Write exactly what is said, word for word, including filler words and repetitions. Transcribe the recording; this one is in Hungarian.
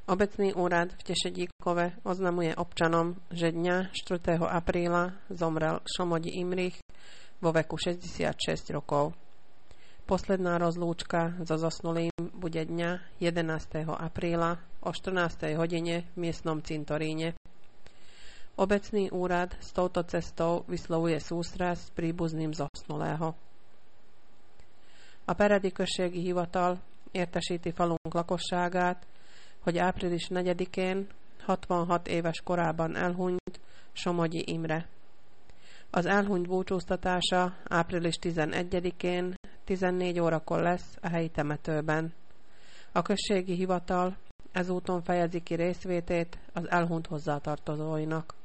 Obecný úrad v Tešedíkove oznamuje občanom, že dňa štvrtého apríla zomrel Šomodi Imrich vo veku šesťdesiatšesť rokov. Posledná rozlúčka so zosnulým bude dňa jedenásteho apríla o štrnástej hodine v miestnom cintoríne. Obecný úrad s touto cestou vyslovuje sústraszt príbuzným zosnulého. A Peredi községi hivatal értesíti falunk lakosságát, hogy április negyedikén hatvanhat éves korában elhunyt Somogyi Imre. Az elhunyt búcsúztatása április tizenegyedikén tizennégy órakor lesz a helyi temetőben. A községi hivatal ezúton fejezi ki részvétét az elhunyt hozzátartozóinak.